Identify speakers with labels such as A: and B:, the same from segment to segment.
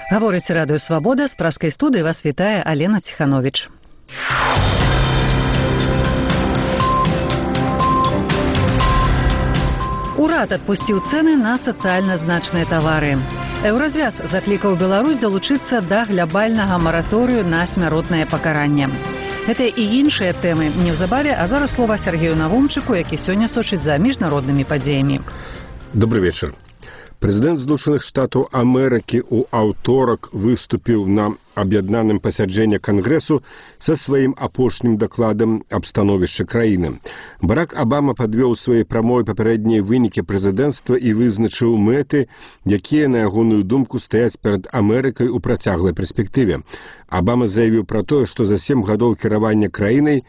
A: Гаворыць Радыё Свабода, з праскай студыі вас вітае Алена Ціхановіч. Урад адпусціў цэны на сацыяльна значныя тавары. Еўразвяз заклікаў Беларусь далучыцца да глябальнага мараторыю на смяротнае пакаранне. Гэта і іншыя тэмы неўзабаве, а зараз слова Сергею Навумчыку, які сёння сочыць за міжнароднымі падзеямі.
B: Добрый вечер. Прэзідэнт Злучаных Штатаў Амерыкі ў аўторак выступіў на аб'яднаным пасяджэнні Кангрэсу са сваім апошнім дакладам аб становішчы краіны. Барак Абама падвёў свае прамовы папярэднія вынікі прэзідэнцтва і вызначыў мэты, якія, на ягоную думку, стаяць перад Амерыкай у працяглай перспектыве. Абама заявіў пра тое, што за 7 гадоў кіравання краінай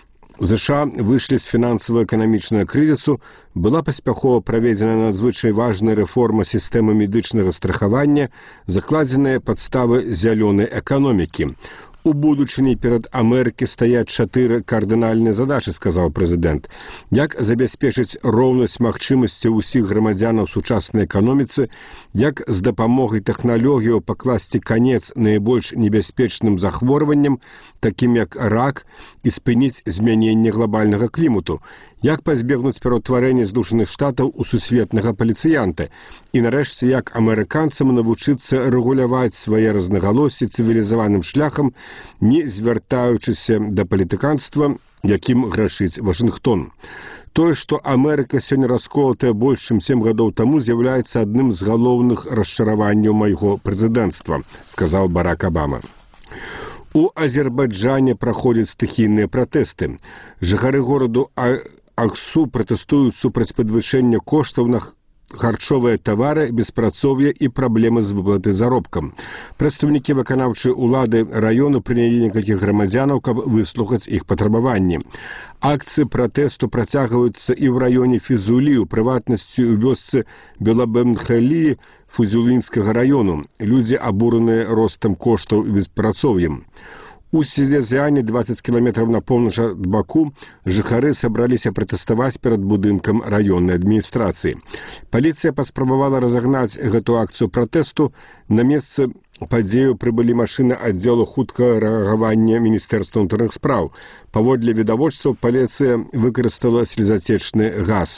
B: США выйшлі з фінансава-эканамічнага крызісу, была паспяхова праведзена надзвычай важная рэформа сістэмы медычнага страхавання, закладзеныя падставы зялёнай эканомікі. У будучыні перад Амерыкай стаяць 4 кардынальныя задачы, сказаў прэзідэнт. Як забяспечыць роўнасць магчымасцяў усіх грамадзянаў сучаснай эканоміцы, як з дапамогай тэхналогіяў пакласці канец найбольш небяспечным захворванням, такім як рак, і спыніць змяненне глобальнага клімату, як пазбегнуць пераўтварэння Злучаных Штатаў у сусветнага паліцыянта, і нарэшце як амерыканцам навучыцца рэгуляваць свае рознагалоссі цывілізаваным шляхам, не звяртаючыся да палітыканства, якім грашыць Вашынгтон. Тое, што Амерыка сёння расколатая больш, чым 7 гадоў таму, з'яўляецца адным з галоўных расчараванняў майго прэзідэнцтва, сказаў Барак Абама. У Азербайджане праходзяць стыхійныя пратэсты. Жыхары гораду Аксу пратэстуюць супраць падвышэння коштаў на харчовыя тавары, беспрацоўе і праблемы з выплатай заробкам. Прадстаўнікі выканаўчай улады раёну прынялі некалькіх грамадзянаў, каб выслухаць іх патрабаванні. Акцыі пратэсту працягваюцца і ў раёне Фізулі, у прыватнасці ў вёсцы Белабемхалі Фузулінскага раёну. Людзі абураныя ростам коштаў і беспрацоўем. У Сізязяне, 20 кіламетраў на поўнач ад Баку, жыхары сабраліся пратэставаць перад будынкам раённай адміністрацыі. Паліцыя паспрабавала разагнаць гэту акцыю пратэсту. На месцы падзею прыбылі машыны аддзелу хуткага рэагавання Міністэрства ўнутраных спраў. Паводле відавочцаў, паліцыя выкарыстала слезацечны газ.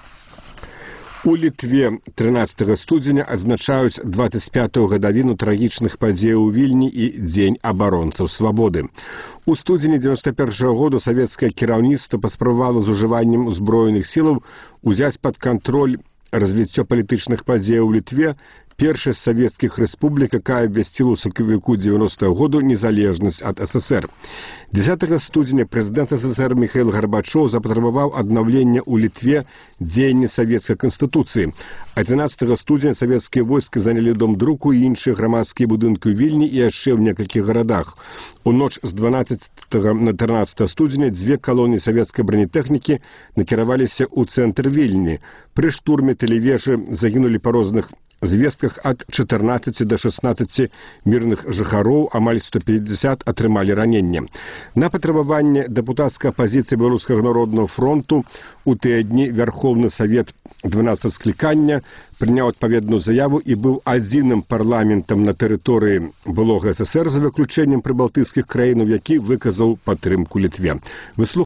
B: У Літве 13 студзеня адзначаюць 25-ю гадавіну трагічных падзеяў у Вільні і Дзень абаронцаў свабоды. У студзені 91-го году савецкае кіраўніцтва паспрабавала з ужываннем узброеных сілаў узяць пад кантроль развіццё палітычных падзеяў у Літве, першая з савецкіх рэспублік, якая абвясціла ў сакавіку 90-го году незалежнасць ад СССР. 10 студзеня прэзідэнт СССР Міхаіл Гарбачоў запатрабаваў аднаўлення ў Літве дзеяння савецкай канстытуцыі. 11 студзеня савецкія войскі занялі дом друку і іншыя грамадскія будынкі ў Вільні і яшчэ ў некалькіх гарадах. У ноч з 12 на 13 студзеня 2 калоніі савецкай бронетэхнікі накіраваліся ў цэнтр Вільні. Пры штурме тэлевежы загінулі па розных звестках ад 14 до 16 мірных жыхароў, амаль 150 атрымалі раненне. На патрабаванне дэпутацкай апазіцыі Беларускага народнага фронту у тыя дні Вярхоўны Савет 12 склікання прыняў адпаведную заяву і быў адзіным парламентам на тэрыторыі былога СССР за выключэннем прыбалтыйскіх краінаў, які выказаў падтрымку Літве.